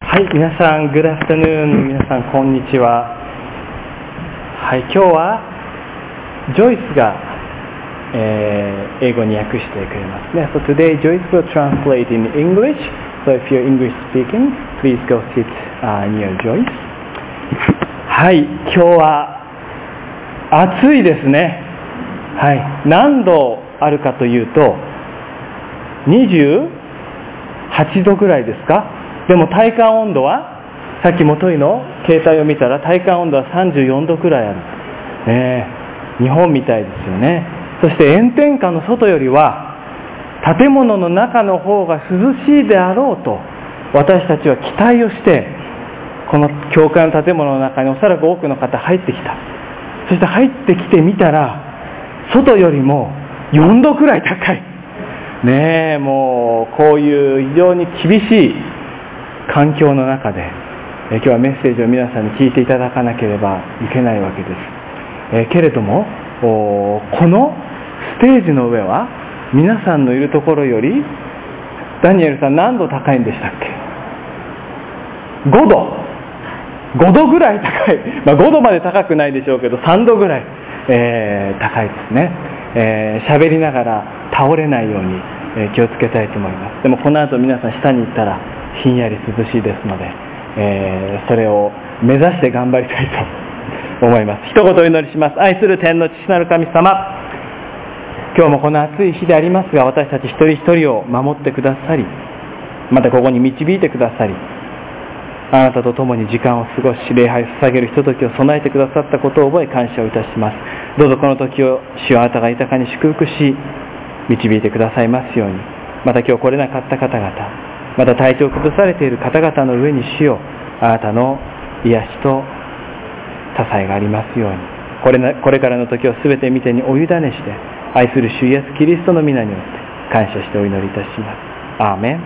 はい、皆さん、グッドアフタヌーン、皆さん、こんにちは。はい、今日はジョイスが、英語に訳してくれますね。So today, Joyce will translate in English. So if you're English speaking, please go sit near Joyce. はい、今日は暑いですね。はい、何度あるかというと、28度ぐらいですか。でも体感温度は、さっき元井の携帯を見たら体感温度は34度くらいある、日本みたいですよね。そして炎天下の外よりは建物の中の方が涼しいであろうと私たちは期待をして、この教会の建物の中におそらく多くの方入ってきた。そして入ってきてみたら外よりも4度くらい高いもうこういう非常に厳しい環境の中で、今日はメッセージを皆さんに聞いていただかなければいけないわけです。けれどもこのステージの上は皆さんのいるところよりダニエルさん何度高いんでしたっけ？5度ぐらい高い、5度まで高くないでしょうけど3度ぐらい、高いですね。喋りながら倒れないように、気をつけたいと思います。でもこの後皆さん下に行ったらひんやり涼しいですので、それを目指して頑張りたいと思います。一言お祈りします。愛する天の父なる神様、今日もこの暑い日でありますが、私たち一人一人を守ってくださり、またここに導いてくださり、あなたと共に時間を過ごし、礼拝を捧げるひとときを備えてくださったことを覚え感謝をいたします。どうぞこの時を主よあなたが豊かに祝福し導いてくださいますように。また今日来れなかった方々、また体調を崩されている方々の上に主よあなたの癒しと支えがありますように。これからの時をすべて御手にお委ねして愛する主イエスキリストの皆によって感謝してお祈りいたします。アーメン。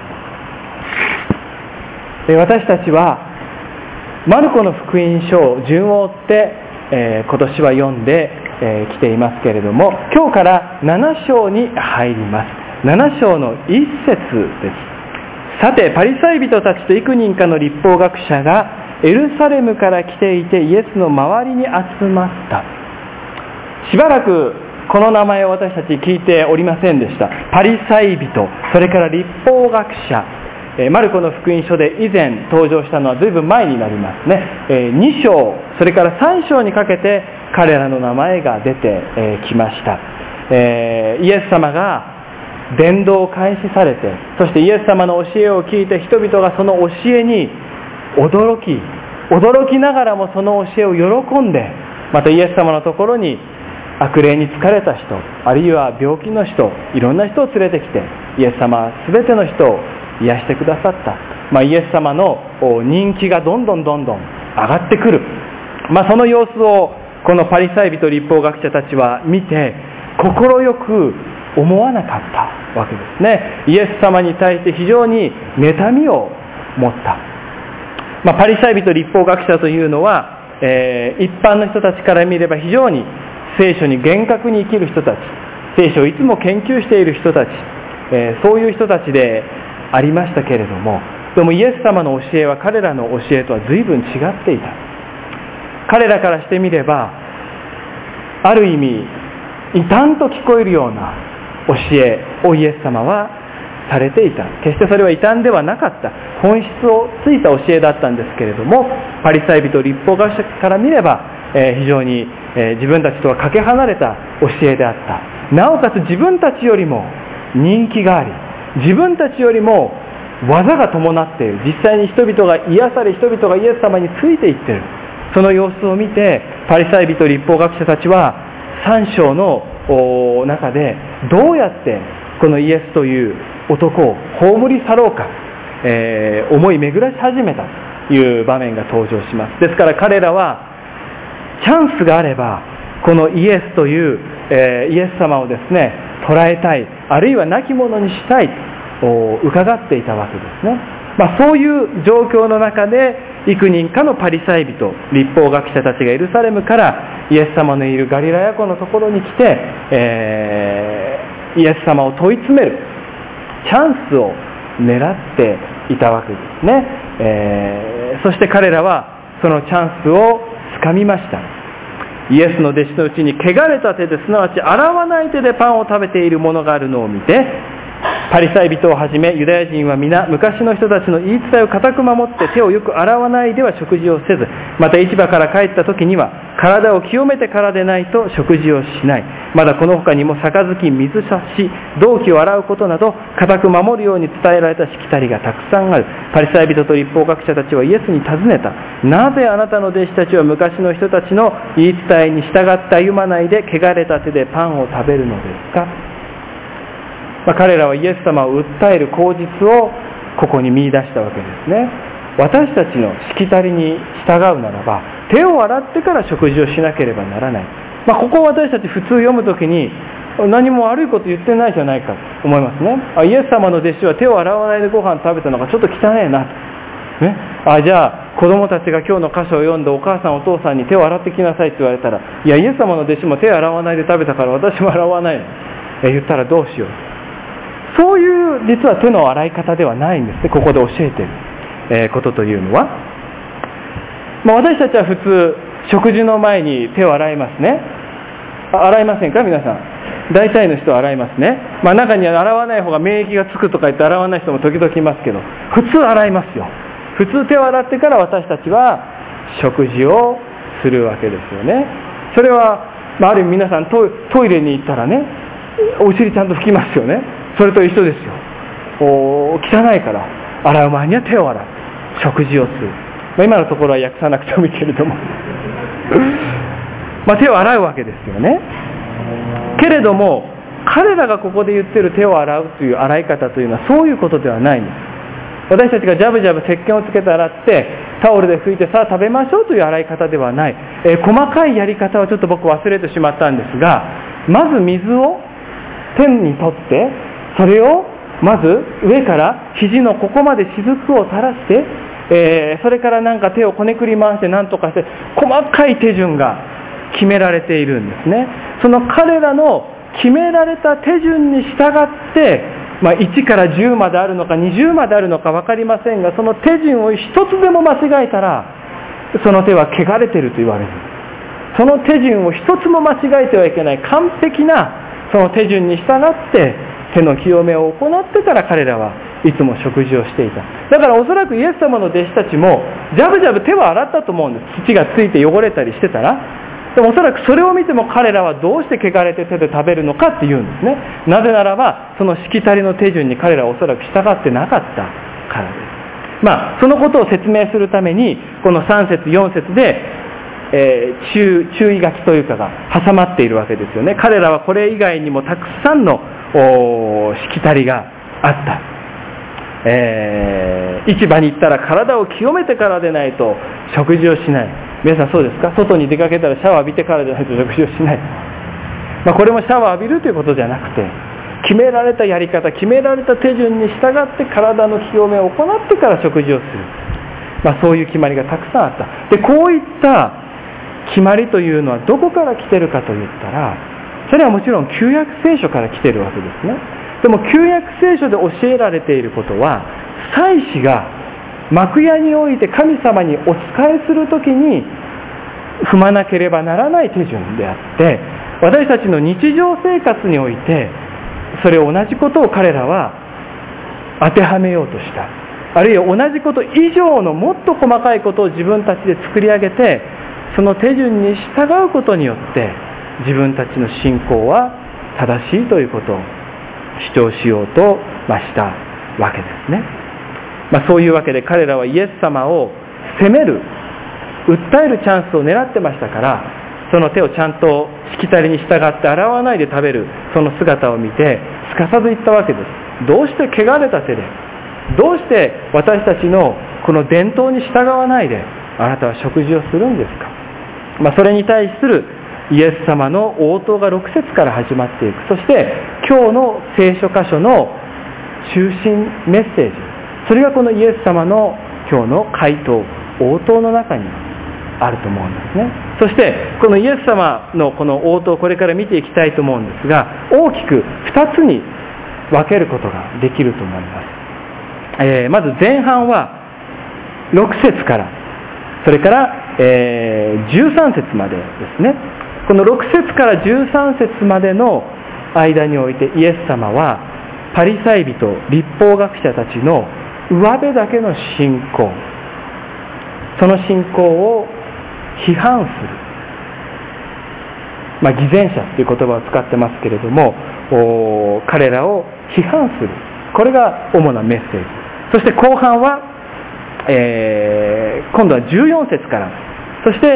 私たちはマルコの福音書を順を追って、今年は読んできていますけれども、今日から7章に入ります。7章の1節です。さてパリサイ人たちと幾人かの立法学者がエルサレムから来ていてイエスの周りに集まった。しばらくこの名前を私たち聞いておりませんでした。パリサイ人、それから立法学者、マルコの福音書で以前登場したのは随分前になりますね。2章それから3章にかけて彼らの名前が出てきました。イエス様が伝道を開始されて、そしてイエス様の教えを聞いて人々がその教えに驚きながらもその教えを喜んで、またイエス様のところに悪霊に疲れた人、あるいは病気の人、いろんな人を連れてきてイエス様は全ての人を癒してくださった。イエス様の人気がどんどん上がってくる。その様子をこのパリサイ人立法学者たちは見て快く思わなかったわけですね。イエス様に対して非常に妬みを持った。パリサイ人立法学者というのは、一般の人たちから見れば非常に聖書に厳格に生きる人たち、聖書をいつも研究している人たち、そういう人たちでありましたけれども、でもイエス様の教えは彼らの教えとは随分違っていた。彼らからしてみればある意味異端と聞こえるような教えをイエス様はされていた。決してそれは異端ではなかった、本質をついた教えだったんですけれども、パリサイ人立法学者から見れば、非常に、自分たちとはかけ離れた教えであった。なおかつ自分たちよりも人気があり、自分たちよりも技が伴っている、実際に人々が癒され人々がイエス様についていっている、その様子を見てパリサイ人立法学者たちは3章の中でどうやってこのイエスという男を葬り去ろうか、思い巡らし始めたという場面が登場します。ですから彼らはチャンスがあればこのイエスという、イエス様をですね捉えたい、あるいは亡き者にしたいと伺っていたわけですね。そういう状況の中で幾人かのパリサイ人立法学者たちがエルサレムからイエス様のいるガリラヤ湖のところに来て、イエス様を問い詰めるチャンスを狙っていたわけですね。そして彼らはそのチャンスをつかみました。イエスの弟子のうちに汚れた手で、すなわち洗わない手でパンを食べている者があるのを見て、パリサイ人をはじめユダヤ人は皆昔の人たちの言い伝えを固く守って手をよく洗わないでは食事をせず、また市場から帰った時には体を清めてからでないと食事をしない。まだこの他にも杯、水差し、銅器を洗うことなど固く守るように伝えられたしきたりがたくさんある。パリサイ人と律法学者たちはイエスに尋ねた。なぜあなたの弟子たちは昔の人たちの言い伝えに従って歩まないで汚れた手でパンを食べるのですか。彼らはイエス様を訴える口実をここに見出したわけですね。私たちのしきたりに従うならば、手を洗ってから食事をしなければならない。ここを私たち普通読むときに何も悪いこと言ってないじゃないかと思いますね。イエス様の弟子は手を洗わないでご飯食べたのがちょっと汚いなと、ね、じゃあ子供たちが今日の箇所を読んでお母さんお父さんに手を洗ってきなさいって言われたら、いやイエス様の弟子も手を洗わないで食べたから私も洗わないの、言ったらどうしよう。そういう実は手の洗い方ではないんですね。ここで教えている、ことというのは、私たちは普通食事の前に手を洗いますね。洗いませんか皆さん。大体の人は洗いますね。中には洗わない方が免疫がつくとか言って洗わない人も時々いますけど、普通洗いますよ。普通手を洗ってから私たちは食事をするわけですよね。それは、ある意味皆さんトイレに行ったらね、お尻ちゃんと拭きますよね。それと一緒ですよ。汚いから洗う前には手を洗う、食事をする。今のところは訳さなくてもいいけれども手を洗うわけですよね。けれども彼らがここで言ってる手を洗うという洗い方というのはそういうことではないんです。私たちがジャブジャブ石鹸をつけて洗ってタオルで拭いてさあ食べましょうという洗い方ではない。細かいやり方はちょっと僕忘れてしまったんですが、まず水を手に取ってそれをまず上から肘のここまで雫を垂らして、それから手をこねくり回して何とかして細かい手順が決められているんですね。その彼らの決められた手順に従って、1から10まであるのか20まであるのか分かりませんが、その手順を一つでも間違えたらその手は汚れていると言われる。その手順を一つも間違えてはいけない完璧なその手順に従って手の清めを行ってから彼らはいつも食事をしていた。だからおそらくイエス様の弟子たちもジャブジャブ手は洗ったと思うんです。土がついて汚れたりしてたら。でもおそらくそれを見ても彼らはどうして汚れて手で食べるのかっていうんですね。なぜならばそのしきたりの手順に彼らはおそらく従ってなかったからです。そのことを説明するためにこの3節4節で注意書きというかが挟まっているわけですよね。彼らはこれ以外にもたくさんのしきたりがあった。市場に行ったら体を清めてからでないと食事をしない。皆さんそうですか？外に出かけたらシャワー浴びてからでないと食事をしない。これもシャワー浴びるということじゃなくて、決められたやり方、決められた手順に従って体の清めを行ってから食事をする。そういう決まりがたくさんあった。で、こういった決まりというのはどこから来てるかといったら、それはもちろん旧約聖書から来てるわけですね。でも旧約聖書で教えられていることは、祭司が幕屋において神様にお仕えするときに踏まなければならない手順であって、私たちの日常生活においてそれ同じことを彼らは当てはめようとした。あるいは同じこと以上のもっと細かいことを自分たちで作り上げて、その手順に従うことによって自分たちの信仰は正しいということを主張しようとしたわけですね。そういうわけで彼らはイエス様を責める、訴えるチャンスを狙ってましたから、その手をちゃんとしきたりに従って洗わないで食べるその姿を見てすかさず言ったわけです。どうして汚れた手で、どうして私たちのこの伝統に従わないであなたは食事をするんですか。それに対するイエス様の応答が6節から始まっていく。そして今日の聖書箇所の中心メッセージ、それがこのイエス様の今日の回答、応答の中にあると思うんですね。そしてこのイエス様のこの応答をこれから見ていきたいと思うんですが、大きく2つに分けることができると思います。 まず前半は6節からそれから、13節までですね。この6節から13節までの間においてイエス様はパリサイ人、律法学者たちの上辺だけの信仰、その信仰を批判する、偽善者という言葉を使ってますけれども、彼らを批判する、これが主なメッセージ。そして後半は、今度は14節からそして、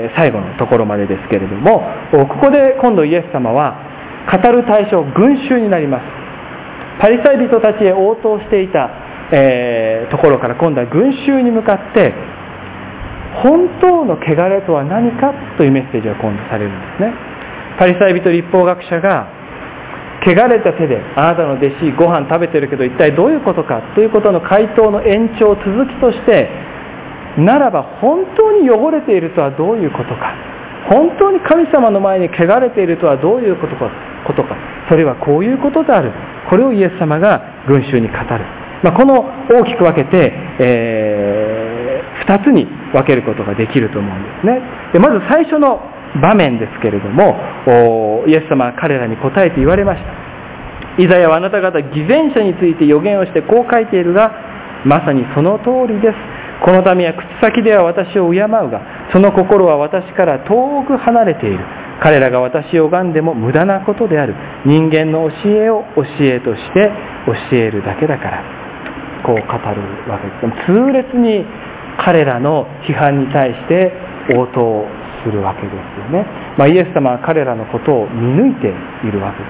最後のところまでですけれども、ここで今度イエス様は語る対象、群衆になります。パリサイ人たちへ応答していた、ところから今度は群衆に向かって本当の汚れとは何かというメッセージが今度されるんですね。パリサイ人、律法学者が汚れた手であなたの弟子ご飯食べてるけど一体どういうことかということの回答の延長続きとして、ならば本当に汚れているとはどういうことか、本当に神様の前に汚れているとはどういうことか、それはこういうことである、これをイエス様が群衆に語る。この大きく分けて、2つに分けることができると思うんですね。でまず最初の場面ですけれども、イエス様は彼らに答えて言われました。イザヤはあなた方偽善者について予言をしてこう書いているが、まさにその通りです。この民は口先では私を敬うが、その心は私から遠く離れている。彼らが私を拝んでも無駄なことである。人間の教えを教えとして教えるだけだから。こう語るわけです。痛烈に彼らの批判に対して応答するわけですよね。イエス様は彼らのことを見抜いているわけです。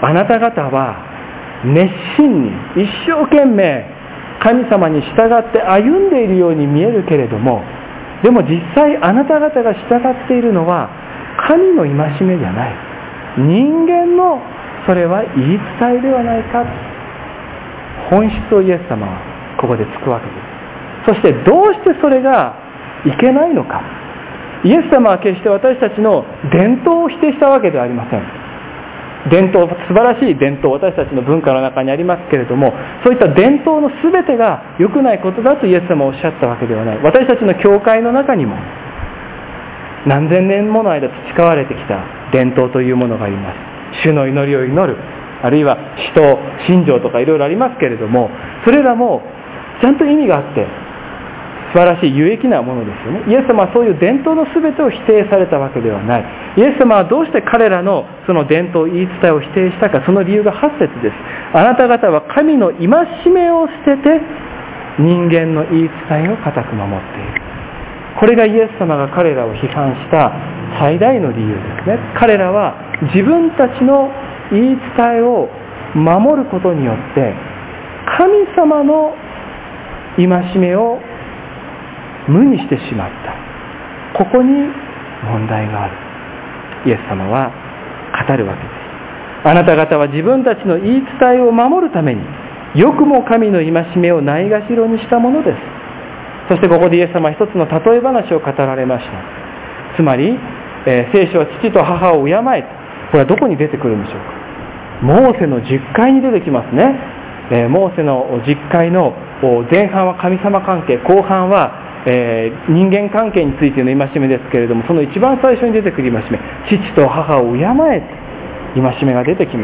あなた方は熱心に一生懸命神様に従って歩んでいるように見えるけれども、でも実際あなた方が従っているのは神の戒めじゃない、人間のそれは言い伝えではないか。本質をイエス様はここでつくわけです。そしてどうしてそれがいけないのか。イエス様は決して私たちの伝統を否定したわけではありません。伝統、素晴らしい伝統、私たちの文化の中にありますけれども、そういった伝統の全てが良くないことだとイエス様はおっしゃったわけではない。私たちの教会の中にも何千年もの間培われてきた伝統というものがあります。主の祈りを祈る、あるいは使徒信条とかいろいろありますけれども、それらもちゃんと意味があって素晴らしい有益なものですよね。イエス様はそういう伝統の全てを否定されたわけではない。イエス様はどうして彼らのその伝統言い伝えを否定したか、その理由が8節です。あなた方は神の戒めを捨てて人間の言い伝えを固く守っている。これがイエス様が彼らを批判した最大の理由ですね。彼らは自分たちの言い伝えを守ることによって神様の戒めを無にしてしまった。ここに問題がある。イエス様は語るわけです。あなた方は自分たちの言い伝えを守るためによくも神の戒めをないがしろにしたものです。そしてここでイエス様は一つの例え話を語られました。つまり、聖書は父と母を敬えと。これはどこに出てくるんでしょうか。モーセの十戒に出てきますね。モーセの十戒の前半は神様関係、後半は人間関係についての戒めですけれども、その一番最初に出てくる戒め、父と母を敬えと戒めが出てきます。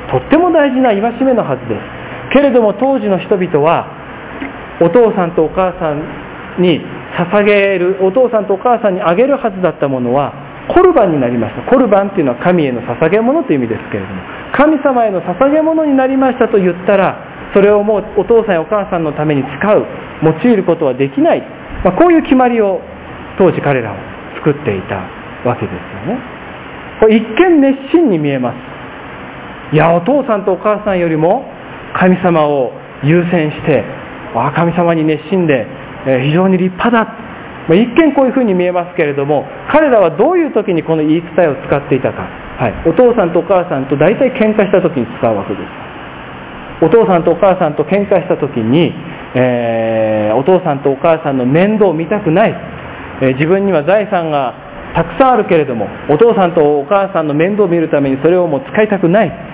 とっても大事な戒めのはずです。けれども当時の人々はお父さんとお母さんに捧げる、お父さんとお母さんにあげるはずだったものはコルバンになりました。コルバンというのは神への捧げ物という意味ですけれども、神様への捧げ物になりましたと言ったら、それをもうお父さんやお母さんのために使う、用いることはできない、こういう決まりを当時彼らは作っていたわけですよね。これ一見熱心に見えます。いや、お父さんとお母さんよりも神様を優先して、神様に熱心で非常に立派だ、一見こういうふうに見えますけれども、彼らはどういう時にこの言い伝えを使っていたか、お父さんとお母さんと大体喧嘩した時に使うわけです。お父さんとお母さんと喧嘩した時に、お父さんとお母さんの面倒を見たくない、自分には財産がたくさんあるけれどもお父さんとお母さんの面倒を見るためにそれをもう使いたくない、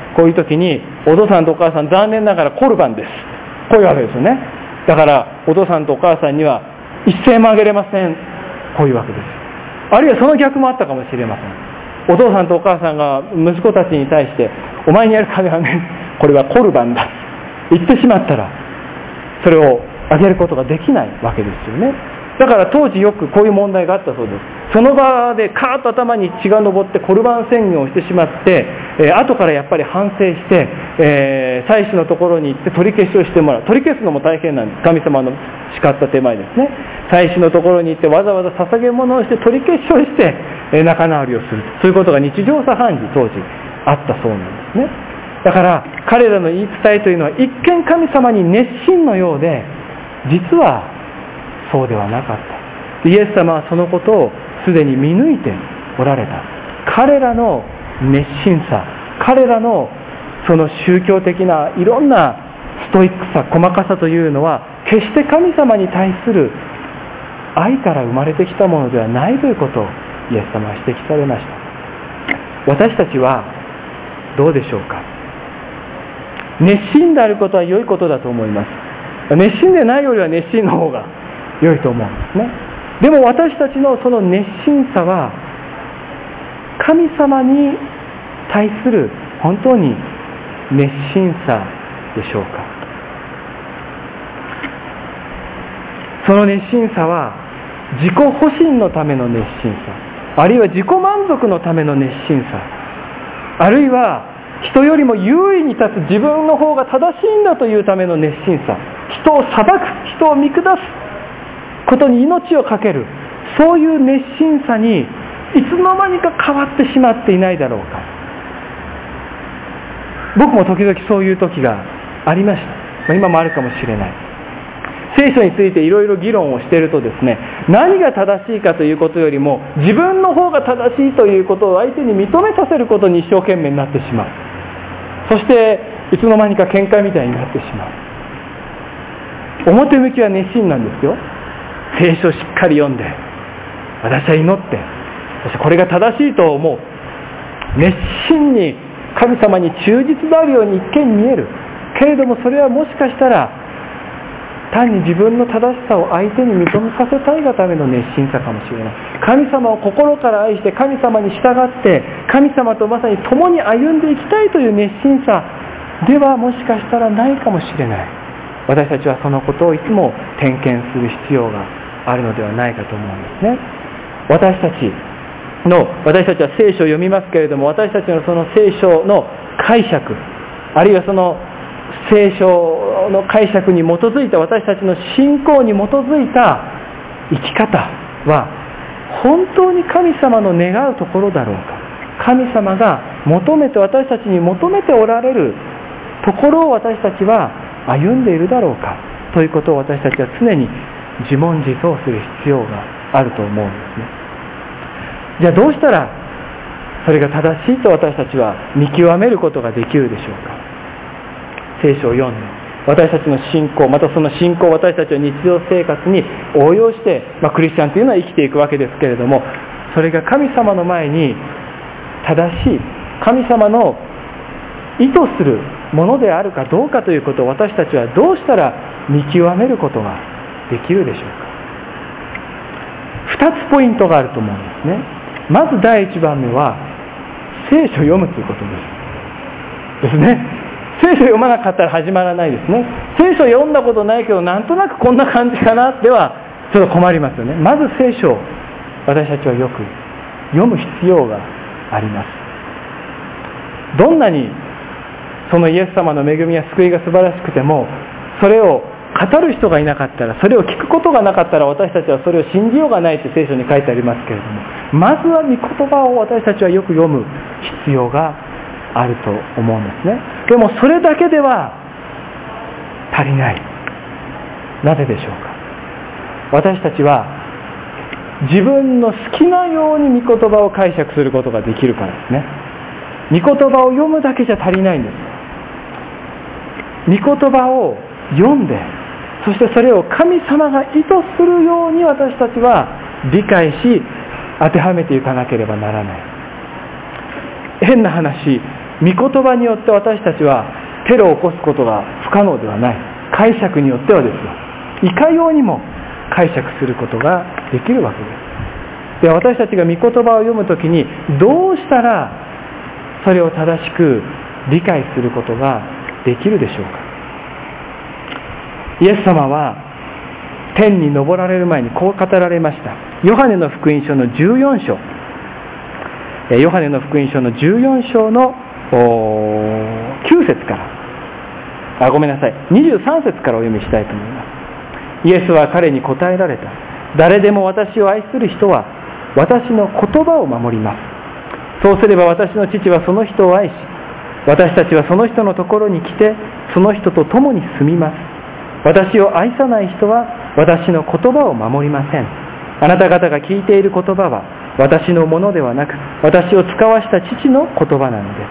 こういう時にお父さんとお母さん残念ながらコルバンです、こういうわけですよね。だからお父さんとお母さんには一銭もあげれません、こういうわけです。あるいはその逆もあったかもしれません。お父さんとお母さんが息子たちに対して、お前にやる金はね、これはコルバンだ言ってしまったら、それをあげることができないわけですよね。だから当時よくこういう問題があったそうです。その場でカーッと頭に血が上ってコルバン宣言をしてしまって、後からやっぱり反省して、祭司のところに行って取り消しをしてもらう。取り消すのも大変なんです。神様の叱った手前ですね。祭司のところに行ってわざわざ捧げ物をして取り消しをして、仲直りをする。そういうことが日常茶飯事当時あったそうなんですね。だから彼らの言い伝えというのは一見神様に熱心のようで、実はそうではなかった。イエス様はそのことをすでに見抜いておられた。彼らの熱心さ、彼らのその宗教的ないろんなストイックさ、細かさというのは決して神様に対する愛から生まれてきたものではないということをイエス様は指摘されました。私たちはどうでしょうか。熱心であることは良いことだと思います。熱心でないよりは熱心の方が良いと思うんですね。でも私たちのその熱心さは神様に対する本当に熱心さでしょうか。その熱心さは自己保身のための熱心さ、あるいは自己満足のための熱心さ、あるいは人よりも優位に立つ自分の方が正しいんだというための熱心さ、人を裁く、人を見下すことに命を懸ける、そういう熱心さにいつの間にか変わってしまっていないだろうか。僕も時々そういう時がありました。今もあるかもしれない。聖書についていろいろ議論をしているとですね、何が正しいかということよりも自分の方が正しいということを相手に認めさせることに一生懸命になってしまう。そしていつの間にか喧嘩みたいになってしまう。表向きは熱心なんですよ。聖書をしっかり読んで、私は祈って、そしてこれが正しいと思う。熱心に神様に忠実であるように一見見える。けれどもそれはもしかしたら単に自分の正しさを相手に認めさせたいがための熱心さかもしれない。神様を心から愛して神様に従って神様とまさに共に歩んでいきたいという熱心さではもしかしたらないかもしれない。私たちはそのことをいつも点検する必要があるのではないかと思うんですね。私たちは聖書を読みますけれども、私たちのその聖書の解釈、あるいはその聖書の解釈に基づいた私たちの信仰に基づいた生き方は本当に神様の願うところだろうか。神様が私たちに求めておられるところを私たちは歩んでいるだろうかということを私たちは常に自問自答する必要があると思うんですね。じゃあどうしたらそれが正しいと私たちは見極めることができるでしょうか。聖書を読んで私たちの信仰、またその信仰を私たちは日常生活に応用して、クリスチャンというのは生きていくわけですけれども、それが神様の前に正しい神様の意図するものであるかどうかということを私たちはどうしたら見極めることができるでしょうか。2つポイントがあると思うんですね。まず第1番目は聖書を読むということですね。聖書を読まなかったら始まらないですね。聖書を読んだことないけどなんとなくこんな感じかなではちょっと困りますよね。まず聖書を私たちはよく読む必要があります。どんなにそのイエス様の恵みや救いが素晴らしくても、それを語る人がいなかったら、それを聞くことがなかったら私たちはそれを信じようがないって聖書に書いてありますけれども、まずは御言葉を私たちはよく読む必要があると思うんですね。でもそれだけでは足りない。なぜでしょうか。私たちは自分の好きなように御言葉を解釈することができるからですね。御言葉を読むだけじゃ足りないんです。御言葉を読んで、そしてそれを神様が意図するように私たちは理解し当てはめていかなければならない。変な話、 御言葉によって私たちはテロを起こすことが不可能ではない。解釈によってはですよ、いかようにも解釈することができるわけです。で、私たちが御言葉を読むときにどうしたらそれを正しく理解することができるでしょうか。イエス様は天に昇られる前にこう語られました。ヨハネの福音書の14章、ヨハネの福音書の14章の9節から23節からお読みしたいと思います。イエスは彼に答えられた。誰でも私を愛する人は私の言葉を守ります。そうすれば私の父はその人を愛し、私たちはその人のところに来てその人と共に住みます。私を愛さない人は私の言葉を守りません。あなた方が聞いている言葉は私のものではなく、私を使わした父の言葉なのです。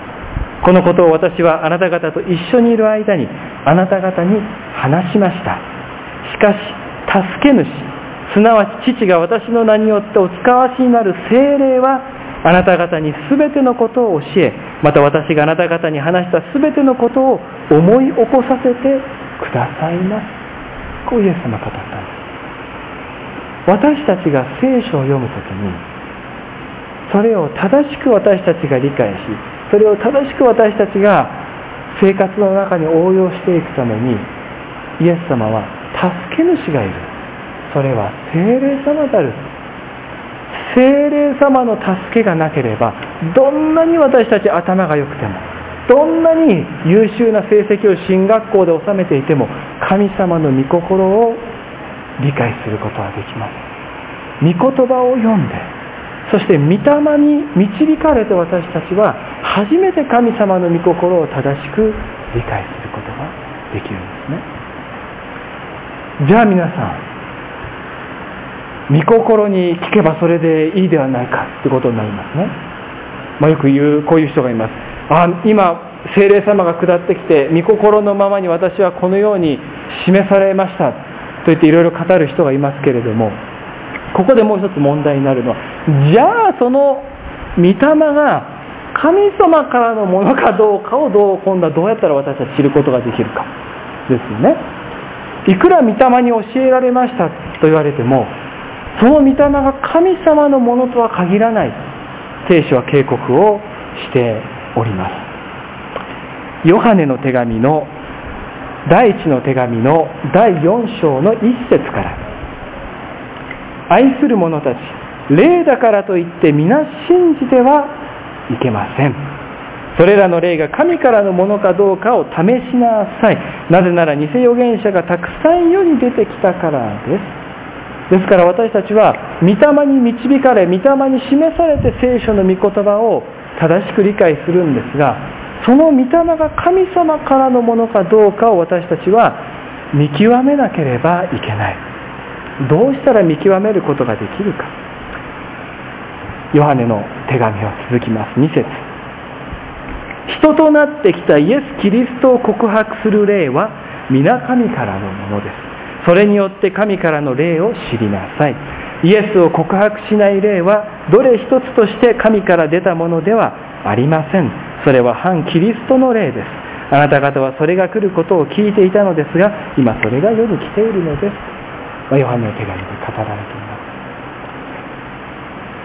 このことを私はあなた方と一緒にいる間にあなた方に話しました。しかし助け主、すなわち父が私の名によってお使わしになる聖霊はあなた方にすべてのことを教え、また私があなた方に話したすべてのことを思い起こさせてくださいます。こうイエス様が語ったんです。私たちが聖書を読むときに、それを正しく私たちが理解し、それを正しく私たちが生活の中に応用していくために、イエス様は助け主がいる。それは聖霊様である。聖霊様の助けがなければ、どんなに私たち頭が良くても、どんなに優秀な成績を進学校で収めていても、神様の御心を理解することはできます。御言葉を読んで、そして御霊に導かれて私たちは初めて神様の御心を正しく理解することができるんですね。じゃあ皆さん、御心に聞けばそれでいいではないかということになりますね。よく言う、こういう人がいます。今聖霊様が下ってきて御心のままに私はこのように示されましたと言っていろいろ語る人がいますけれども、ここでもう一つ問題になるのは、じゃあその御霊が神様からのものかどうかを今度はどうやったら私は知ることができるかですよね。いくら御霊に教えられましたと言われても、その御霊が神様のものとは限らない、聖書は警告をしております。ヨハネの手紙の第一の手紙の第4章の1節から、愛する者たち、霊だからといって皆信じてはいけません。それらの霊が神からのものかどうかを試しなさい。なぜなら偽預言者がたくさん世に出てきたからです。ですから私たちは御霊に導かれ、御霊に示されて聖書の御言葉を正しく理解するんですが、その御霊が神様からのものかどうかを私たちは見極めなければいけない。どうしたら見極めることができるか。ヨハネの手紙は続きます。2節。人となってきたイエス・キリストを告白する霊は皆神からのものです。それによって神からの霊を知りなさい。イエスを告白しない霊はどれ一つとして神から出たものではありません。それは反キリストの霊です。あなた方はそれが来ることを聞いていたのですが、今それが世に来ているのです。ヨハネの手紙で語られています。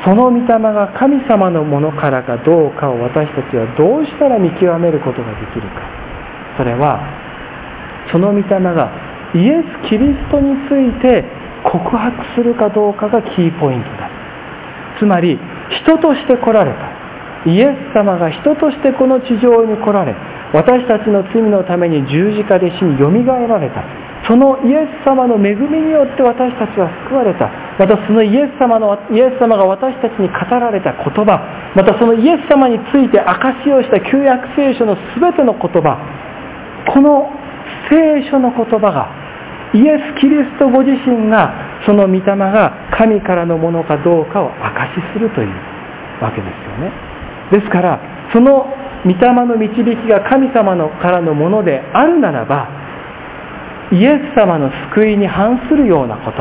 その御霊が神様のものからかどうかを私たちはどうしたら見極めることができるか。それはその御霊がイエス・キリストについて告白するかどうかがキーポイントだ。つまり人として来られたイエス様が人としてこの地上に来られ、私たちの罪のために十字架で死によみがえられた。そのイエス様の恵みによって私たちは救われた。またそのイエス様が私たちに語られた言葉、またそのイエス様について証しをした旧約聖書のすべての言葉、この聖書の言葉がイエス・キリストご自身がその御霊が神からのものかどうかを証しするというわけですよね。ですからその御霊の導きが神様からのものであるならば、イエス様の救いに反するようなこと、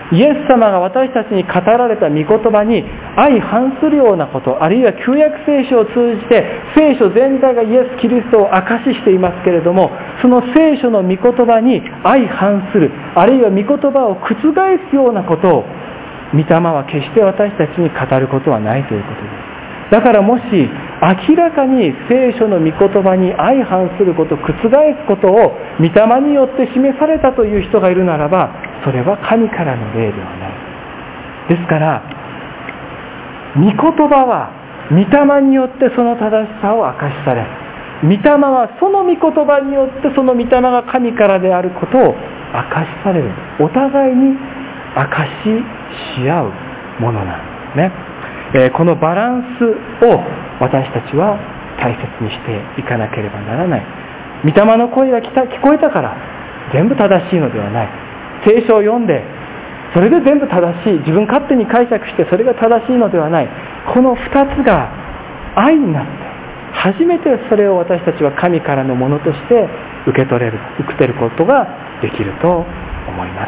イエス様が私たちに語られた御言葉に相反するようなこと、あるいは旧約聖書を通じて聖書全体がイエス・キリストを証ししていますけれども、その聖書の御言葉に相反する、あるいは御言葉を覆すようなことを御霊は決して私たちに語ることはないということです。だからもし明らかに聖書の御言葉に相反すること、覆すことを御霊によって示されたという人がいるならば、それは神からの霊ではない。ですから御言葉は御霊によってその正しさを明かしされ、御霊はその御言葉によってその御霊が神からであることを明かしされる。お互いに明かし合うものなんですね。このバランスを私たちは大切にしていかなければならない。御霊の声が聞こえたから全部正しいのではない。聖書を読んでそれで全部正しい、自分勝手に解釈してそれが正しいのではない。この二つが愛になって初めてそれを私たちは神からのものとして受け取ることができると思います。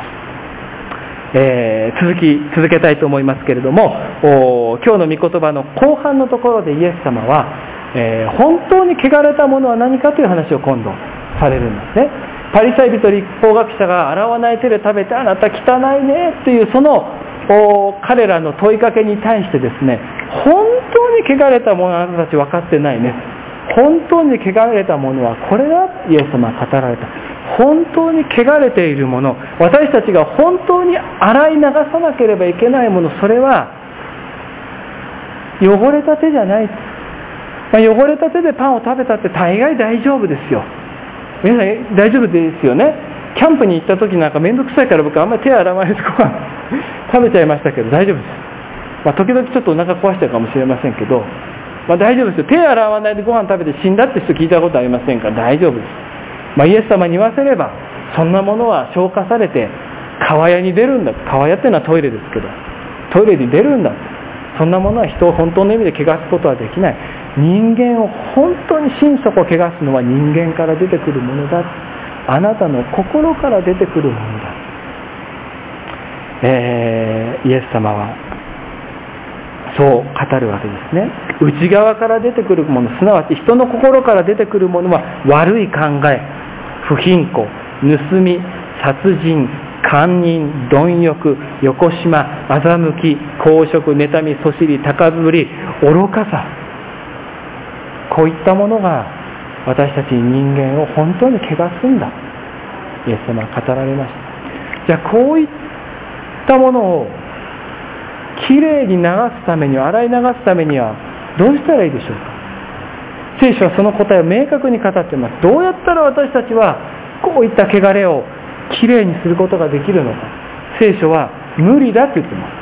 続けたいと思いますけれども、今日の御言葉の後半のところでイエス様は、本当に汚れたものは何かという話を今度されるんですね。パリサイ人律法学者が洗わない手で食べてあなた汚いねっていうその彼らの問いかけに対してですね、本当に汚れたものはあなたたち分かってないね、本当に汚れたものはこれだ、イエス様は語られた。本当に汚れているもの、私たちが本当に洗い流さなければいけないもの、それは汚れた手じゃない。汚れた手でパンを食べたって大概大丈夫ですよ。皆さん大丈夫ですよね。キャンプに行った時なんかめんどくさいから僕あんまり手洗わないでご飯食べちゃいましたけど大丈夫です。時々ちょっとお腹壊してるかもしれませんけど、大丈夫ですよ。手洗わないでご飯食べて死んだって人聞いたことありませんから大丈夫です。イエス様に言わせればそんなものは消化されて川屋に出るんだ。川屋っていうのはトイレですけど、トイレに出るんだ。そんなものは人を本当の意味で汚すことはできない。人間を本当に心底汚すのは人間から出てくるものだ。あなたの心から出てくるものだ。イエス様はそう語るわけですね。内側から出てくるもの、すなわち人の心から出てくるものは悪い考え、不貧困、盗み、殺人、姦淫、貪欲、横島、欺き、公職、妬み、そしり、高ぶり、愚かさ、こういったものが私たち人間を本当に汚すんだ。イエス様は語られました。じゃあこういったものをきれいに流すためには、洗い流すためにはどうしたらいいでしょうか。聖書はその答えを明確に語っています。どうやったら私たちはこういった汚れをきれいにすることができるのか。聖書は無理だって言ってます。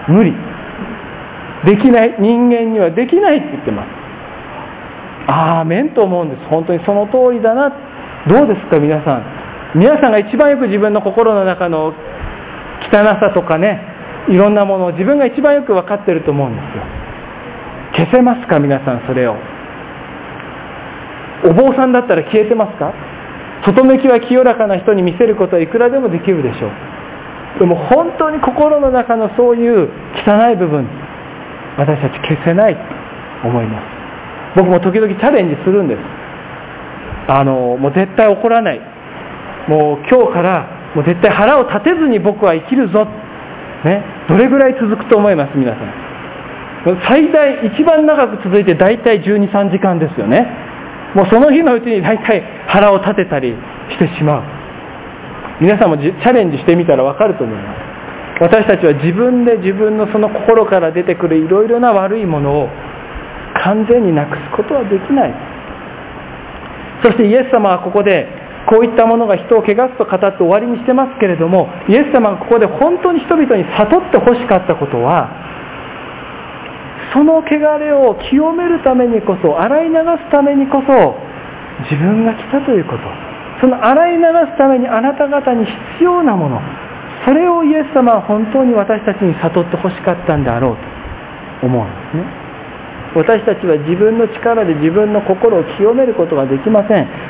無理。できない。人間にはできないって言ってます。アーメンと思うんです。本当にその通りだな。どうですか皆さん。皆さんが一番よく自分の心の中の汚さとかね、いろんなものを自分が一番よく分かっていると思うんですよ。消せますか皆さん。それをお坊さんだったら消えてますか。外向きは清らかな人に見せることはいくらでもできるでしょう。でも本当に心の中のそういう汚い部分、私たち消せないと思います。僕も時々チャレンジするんです。もう絶対怒らない、もう今日からもう絶対腹を立てずに僕は生きるぞ、ね、どれぐらい続くと思います皆さん。最大一番長く続いて大体12、3時間ですよね。もうその日のうちに大体腹を立てたりしてしまう。皆さんもチャレンジしてみたら分かると思います。私たちは自分で自分のその心から出てくるいろいろな悪いものを完全になくすことはできない。そしてイエス様はここでこういったものが人を汚すと語って終わりにしてますけれども、イエス様がここで本当に人々に悟ってほしかったことは、その汚れを清めるためにこそ、洗い流すためにこそ自分が来たということ、その洗い流すためにあなた方に必要なもの、それをイエス様は本当に私たちに悟ってほしかったんであろうと思うんですね。私たちは自分の力で自分の心を清めることができません。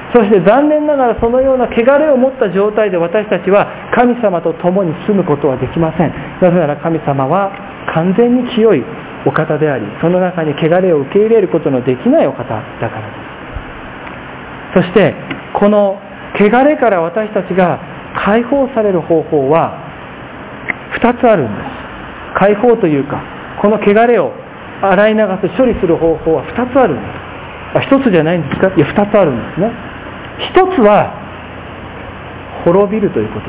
そして残念ながらそのような汚れを持った状態で私たちは神様と共に住むことはできません。なぜなら神様は完全に清いお方であり、その中に汚れを受け入れることのできないお方だからです。そしてこの汚れから私たちが解放される方法は2つあるんです。解放というか、この汚れを洗い流す、処理する方法は2つあるんです。1つじゃないんですか？いや、2つあるんですね。1つは滅びるということです。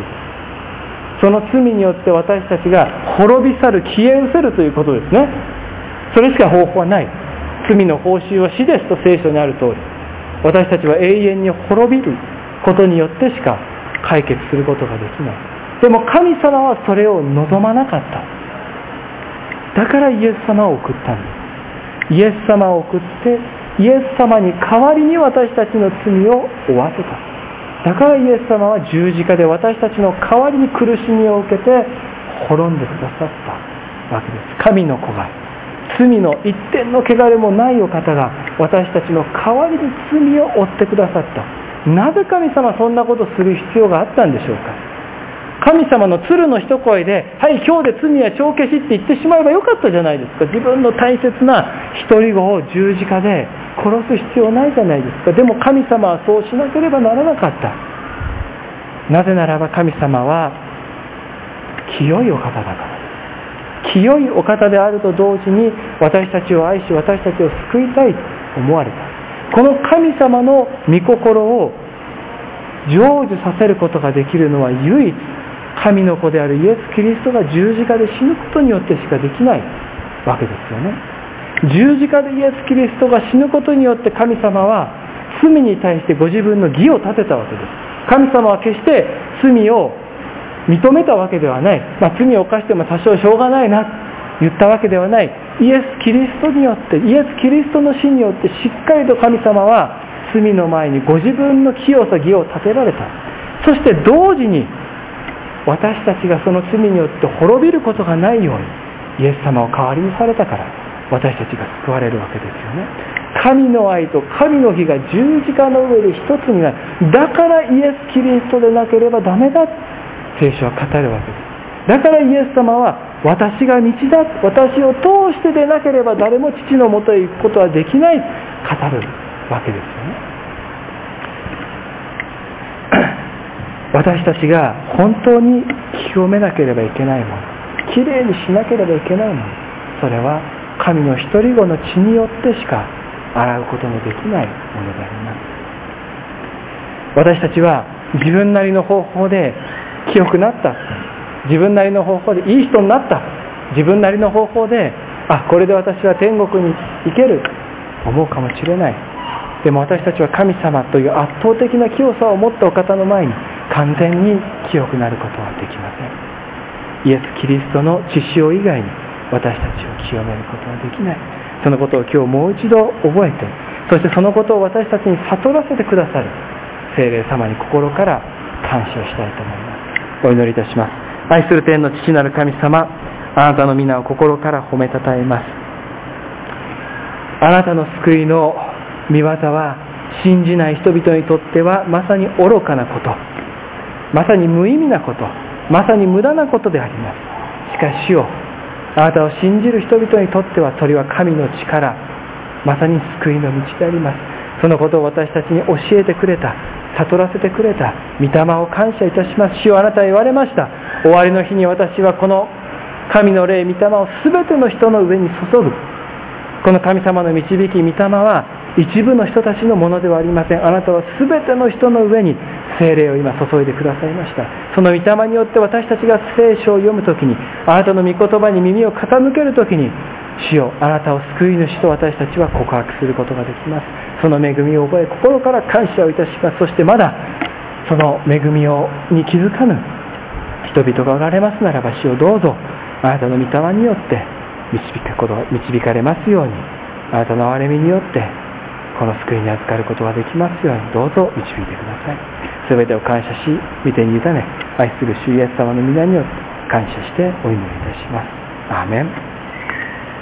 その罪によって私たちが滅び去る、消え失せるということですね。それしか方法はない。罪の報酬は死ですと聖書にある通り、私たちは永遠に滅びることによってしか解決することができない。でも神様はそれを望まなかった。だからイエス様を送ったんです。イエス様を送って、イエス様に代わりに私たちの罪を負わせた。だからイエス様は十字架で私たちの代わりに苦しみを受けて滅んでくださったわけです。神の子が、罪の一点の汚れもないお方が私たちの代わりに罪を負ってくださった。なぜ神様はそんなことをする必要があったんでしょうか。神様の鶴の一声で、はい、今日で罪は帳消しって言ってしまえばよかったじゃないですか。自分の大切な一人子を十字架で殺す必要ないじゃないですか。でも神様はそうしなければならなかった。なぜならば神様は清いお方だからです。清いお方であると同時に私たちを愛し、私たちを救いたいと思われた。この神様の御心を成就させることができるのは唯一神の子であるイエス・キリストが十字架で死ぬことによってしかできないわけですよね。十字架でイエス・キリストが死ぬことによって神様は罪に対してご自分の義を立てたわけです。神様は決して罪を認めたわけではない。罪を犯しても多少しょうがないなと言ったわけではない。イエス・キリストによって、イエス・キリストの死によってしっかりと神様は罪の前にご自分の清さ、義を立てられた。そして同時に私たちがその罪によって滅びることがないようにイエス様を代わりにされたから私たちが救われるわけですよね。神の愛と神の義が十字架の上で一つになる。だからイエス・キリストでなければダメだ、聖書は語るわけです。だからイエス様は私が道だ、私を通してでなければ誰も父のもとへ行くことはできない、語るわけですよね。私たちが本当に清めなければいけないもの、きれいにしなければいけないもの、それは神の一人子の血によってしか洗うことのできないものであります。私たちは自分なりの方法で清くなった、自分なりの方法でいい人になった、自分なりの方法でこれで私は天国に行けると思うかもしれない。でも私たちは神様という圧倒的な清さを持ったお方の前に完全に清くなることはできません。イエス・キリストの血潮以外に私たちを清めることはできない。そのことを今日もう一度覚えて、そしてそのことを私たちに悟らせてくださる聖霊様に心から感謝したいと思います。お祈りいたします。愛する天の父なる神様、あなたの皆を心から褒めたたえます。あなたの救いの御業は信じない人々にとってはまさに愚かなこと、まさに無意味なこと、まさに無駄なことであります。しかし主よ、あなたを信じる人々にとってはそれは神の力、まさに救いの道であります。そのことを私たちに教えてくれた、悟らせてくれた御霊を感謝いたします。主よ、あなたは言われました。終わりの日に私はこの神の霊、御霊をすべての人の上に注ぐ。この神様の導き、御霊は一部の人たちのものではありません。あなたはすべての人の上に聖霊を今注いでくださいました。その御霊によって私たちが聖書を読むときに、あなたの御言葉に耳を傾けるときに、主よ、あなたを救い主と私たちは告白することができます。その恵みを覚え、心から感謝をいたします。そしてまだその恵みに気づかぬ人々がおられますならば、主をどうぞあなたの御霊によって導かれますように、あなたの憐れみによってこの救いに預かることができますように、どうぞ導いてください。すべてを感謝し、御手に委ね、愛する主イエス様の皆によって感謝してお祈りいたします。アーメン。